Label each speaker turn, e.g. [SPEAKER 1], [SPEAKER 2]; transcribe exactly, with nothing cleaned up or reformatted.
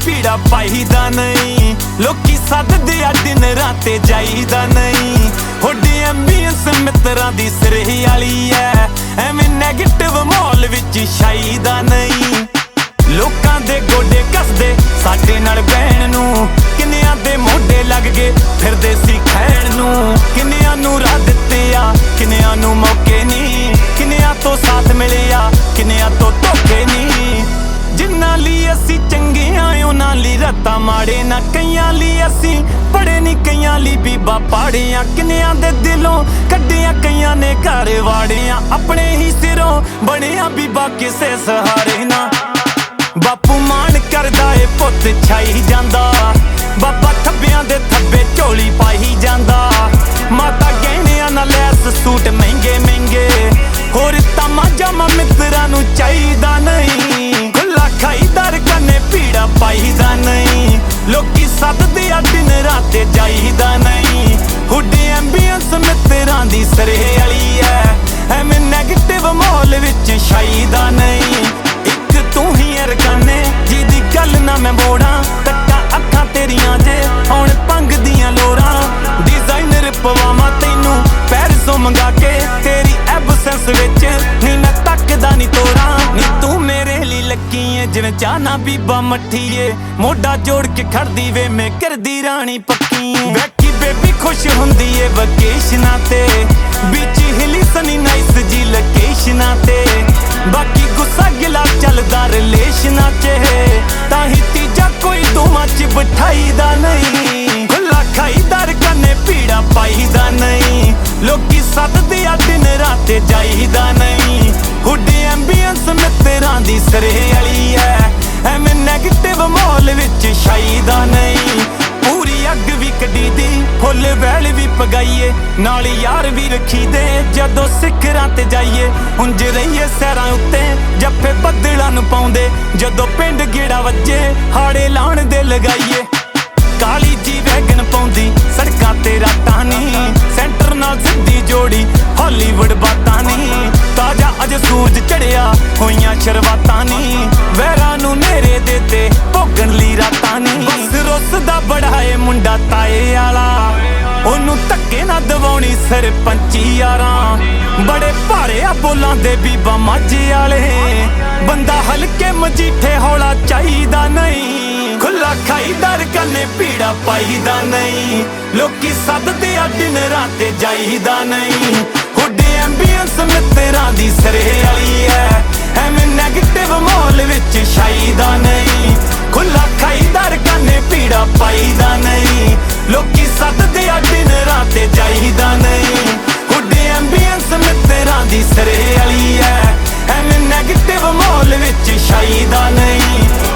[SPEAKER 1] ਭੀੜਾ ਪਾਈਦਾ ਨਹੀਂ। ਲੋਕੀ ਸੱਦਦੇ ਆ ਡਿਨਰਾਂ ਤੇ ਜਾਈਦਾ ਨਹੀਂ। ਹੋਡੀ ਐਂਬੀਐਂਸ ਮਿੱਤਰਾਂ ਦੀ ਸਿਰੇ ਵਾਲੀ ਐ, ਐਵੇਂ ਨੈਗੇਟਿਵ ਮਾਹੌਲ ਵਿੱਚ ਛਾਈਦਾ ਨਹੀਂ। ਲੋਕਾਂ ਦੇ ਗੋਡੇ ਕੱਸਦੇ ਸਾਡੇ ਨਾਲ ਬਹਿਣ ਨੂੰ, ਕਿੰਨਿਆਂ ਦੇ ਮੋਢੇ ਲੱਗ ਗਏ ਫਿਰਦੇ ਸੀ ਖੈਣ ਨੂੰ। ਕਿੰਨਿਆਂ ਨੂੰ ਰਾਹ ਦਿੱਤੇ ਆ, ਕਿੰਨਿਆਂ ਨੂੰ ਮੌਕੇ ਨਹੀਂ। ਕਿੰਨਿਆਂ ਤੋਂ ਸਾਥ ਮਿਲਿਆ, ਕਿੰਨਿਆਂ ਤੋਂ ਧੋਖੇ ਨਹੀਂ। ਜਿਨ੍ਹਾਂ ਲਈ ਅਸੀਂ ਚੰਗੇ ਆ ਉਹਨਾਂ ਲਈ ਰੱਤਾ ਮਾੜੇ ਨਾ। ਕਈਆਂ ਲਈ ਅਸੀਂ ਪੜੇ ਨਹੀਂ, ਕਈਆਂ ਲਈ ਬੀਬਾ ਪਾੜਿਆ। ਕਿੰਨਿਆਂ ਦੇ ਦਿਲੋਂ ਕੱਢਿਆ, ਕਈਆਂ ਨੇ ਘਰ ਵਾੜਿਆ। ਆਪਣੇ ਹੀ ਸਿਰੋਂ ਬਣਿਆ ਬੀਬਾ ਕਿਸੇ ਸਹਾਰੇ ਨਾ। ਬਾਪੂ ਮਾਣ ਕਰਦਾ ਏ ਪੁੱਤ ਛਾਈ ਜਾਂਦਾ, ਬਾਬਾ ਥੱਬਿਆਂ ਦੇ ਥੱਬੇ ਝੋਲੀ ਪਾਈ ਜਾਂਦਾ। ਮਾਤਾ ਗਹਿਣਿਆਂ ਨਾਲ ਲੈਸ ਸੂਟ ਮਹਿੰਗੇ ਮਹਿੰਗੇ, ਹੋਰ ਤਾਮਾ ਜਾਮਾ ਮਿੱਤਰਾਂ ਨੂੰ ਚਾਹੀਦਾ ਨਹੀਂ। ਖੁੱਲਾ ਖਾਈਦਾ ਰਕਾਨੇ ਭੀੜਾ ਪਾਈਦਾ ਨਹੀਂ। ਲੋਕੀ ਸੱਦਦੇ ਆ ਡਿਨਰਾਂ ਤੇ ਜਾਈਦਾ ਨਹੀਂ। ਹੁੱਡੀ ਐਂਬੀਐਂਸ ਮਿੱਤਰਾਂ ਦੀ ਸਿਰੇ ਵਾਲੀ ਐ, ਐਵੇਂ ਨੈਗੇਟਿਵ ਮਾਹੌਲ ਵਿੱਚ ਛਾਈਦਾ ਨਹੀਂ। ਇੱਕ ਤੂੰ ਹੀ ਐ ਰਕਾਨੇ ਜਿਹਦੀ ਗੱਲ ਨਾ ਮੈਂ ਮੋੜਾਂ। ਕੱਟਾਂ ਅੱਖਾਂ ਤੇਰੀਆਂ ਜੇ ਹੁਣ ਪੰਗ ਦੀਆਂ ਲੋਰਾਂ। ਡਿਜ਼ਾਈਨਰ ਪਵਾਵਾਂ ਤੈਨੂੰ ਪੈਰਿਸੋਂ ਮੰਗਾ ਕੇ, ਤੇਰੀ ਐਬਸੈਂਸ ਵਿੱਚ ਨੀ ਮੈਂ ਤੱਕਦਾ ਨੀ ਤੋਰਾਂ। ਨੀ ਤੂੰ ਮੇਰੇ ਲਈ ਲੱਕੀ ਏ ਜਿਵੇਂ ਚਾਹਨਾ ਬੀਬਾ ਮੱਠੀ ਏ। ਮੋਢਾ ਜੋੜ ਕੇ ਖੜਦੀ ਵੇ ਮੈਂ ਕਰਦੀ ਰਾਣੀ ਪੱਕੀ ਏ। ਵੇਖੀ ਬੇਬੀ ਖੁਸ਼ ਹੁੰਦੀ ਏ ਵਕੇਸ਼ਨਾਂ ਤੇ, ਵਿੱਚ ਹਿਲੀ ਸਨੀ ਨਾਈਸ ਜੀ ਲੋਕੇਸ਼ਨਾਂ ਤੇ। ਬਾਕੀ ਗੁੱਸਾ ਗਿਲਾ ਚੱਲਦਾ ਰਿਲੇਸ਼ਨਾਂ ਚ, ਤਾਂ ਹੀ ਤੀਜਾ ਕੋਈ ਦੋਵਾਂ ਚ ਬਿਠਾਈਦਾ ਨਹੀਂ। ਖੁੱਲਾ ਖਾਈਦਾ ਰਕਾਨੇ ਭੀੜਾ ਪਾਈਦਾ ਨਹੀਂ। ਲੋਕੀ ਸੱਦਦੇ ਆ ਡਿਨਰਾਂ ਤੇ ਜਾਈਦਾ ਨਹੀਂ। ਹੁੱਡੀ ਐਂਬੀਐਂਸ ਮਿੱਤਰਾਂ ਦੀ ਸਿਰੇ ਵਾਲੀ ਐ, ਐਵੇਂ ਨੈਗੇਟਿਵ ਮਾਹੌਲ ਵਿੱਚ ਛਾਈਦਾ ਨਹੀਂ। ਪੂਰੀ ਅੱਗ ਵੀ ਕੱਢੀ ਦੀ, ਫੁੱਲ ਵੈਲ ਵੀ ਪਗਾਈਏ, ਨਾਲ ਯਾਰ ਵੀ ਰੱਖੀ ਦੇ ਜਦੋਂ ਸਿਖਰਾਂ ਤੇ ਜਾਈਏ। ਉਂਝ ਰਹੀਏ ਸੈਰਾਂ ਉੱਤੇ ਜੱਫੇ ਬੱਦਲਾਂ ਨੂੰ ਪਾਉਂਦੇ, ਜਦੋਂ ਪਿੰਡ ਗੇੜਾ ਵੱਜੇ ਹਾੜੇ ਲਾਉਣ ਦੇ ਲਗਾਈਏ। ਕਾਲੀ ਜੀ ਵੈਗਨ ਪਾਉਂਦੀ ਸੜਕਾਂ ਤੇ ਰਾਤਾਂ ਨੀ, ਸੈਂਟਰ ਨਾਲ ਸਿੱਧੀ ਜੋੜੀ ਹਾਲੀਵੁੱਡ ਬਾਤਾਂ ਨੀ। ਤਾਜਾ ਅਜ ਸੂਰਜ ਚੜਿਆ ਹੋਈਆਂ ਸ਼ਰਵਾਤਾਂ ਨੀ, ਵਹਿਰਾਂ ਨੂੰ ਨੇਰੇ ਦੇ ਤੇ ਭੋਗਣ ਲਈ ਰਾਤਾਂ ਨੀ। ਬਸ ਰੁੱਸਦਾ ਬੜਾ ਏ ਮੁੰਡਾ ਤਾਏ ਆਲਾ, ਉਹਨੂੰ ਧੱਕੇ ਨਾ ਦਵਾਉਣੀ ਸਰਪੰਚੀ ਯਾਰਾਂ। ਬੜੇ ਭਾਰੇ ਆ ਬੋਲਾਂ ਦੇ ਬੀਬਾ ਮਾਝੇ ਵਾਲੇ, ਬੰਦਾ ਹਲਕੇ ਮਜੀਠੇ ਹੌਲਾ ਚਾਹੀਦਾ ਨਹੀਂ। ਖੁੱਲਾ ਖਾਈਦਾ ਰਕਾਨੇ ਭੀੜਾ ਪਾਈਦਾ ਨਹੀਂ। ਲੋਕੀ ਸੱਦਦੇ ਆ ਡਿਨਰਾਂ ਤੇ ਜਾਈਦਾ ਨਹੀਂ। ਹੁੱਡੀ ਐਂਬੀਐਂਸ ਮਿੱਤਰਾਂ ਦੀ ਸਿਰੇ ਵਾਲੀ ਐ, ਐਵੇਂ ਨੈਗੇਟਿਵ ਮਾਹੌਲ ਵਿੱਚ ਛਾਈਦਾ ਨਹੀਂ। ਖੁੱਲਾ ਖਾਈਦਾ ਰਕਾਨੇ ਭੀੜਾ ਪਾਈਦਾ ਨਹੀਂ। ਲੋਕੀ ਸੱਦਦੇ ਆ ਡਿਨਰਾਂ ਤੇ ਜਾਈਦਾ ਨਹੀਂ। ਹੁੱਡੀ ਐਂਬੀਐਂਸ ਮਿੱਤਰਾਂ ਦੀ ਸਿਰੇ ਵਾਲੀ ਐ, ਐਵੇਂ ਨੈਗੇਟਿਵ ਮਾਹੌਲ ਵਿੱਚ ਛਾਈਦਾ ਨਹੀਂ।